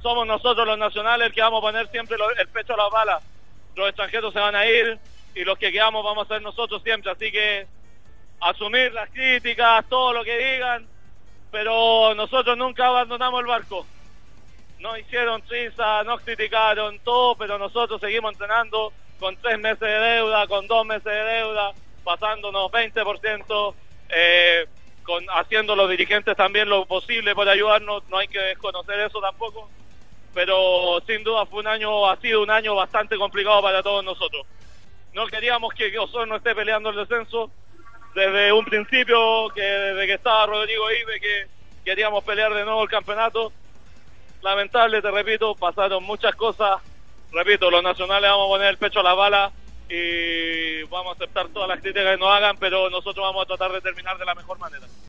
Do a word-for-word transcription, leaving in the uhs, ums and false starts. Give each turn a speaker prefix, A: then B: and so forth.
A: somos nosotros los nacionales el que vamos a poner siempre lo, el pecho a las balas. Los extranjeros se van a ir y los que quedamos vamos a ser nosotros siempre, así que asumir las críticas, todo lo que digan, pero nosotros nunca abandonamos el barco. Nos hicieron trizas, nos criticaron todo, pero nosotros seguimos entrenando con tres meses de deuda, con dos meses de deuda, pasándonos veinte por ciento, eh, con, haciendo los dirigentes también lo posible por ayudarnos, no hay que desconocer eso tampoco, pero sin duda fue un año, ha sido un año bastante complicado para todos nosotros. No queríamos que Osorno esté peleando el descenso desde un principio, que desde que estaba Rodrigo Ibe, que queríamos pelear de nuevo el campeonato. Lamentable, te repito, pasaron muchas cosas. Repito, los nacionales vamos a poner el pecho a la bala y vamos a aceptar todas las críticas que nos hagan, pero nosotros vamos a tratar de terminar de la mejor manera.